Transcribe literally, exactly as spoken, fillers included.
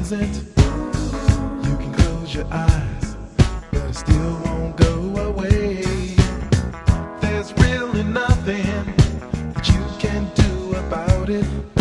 isn't. You can close your eyes, but it still won't go away. There's really nothing that you can do about it.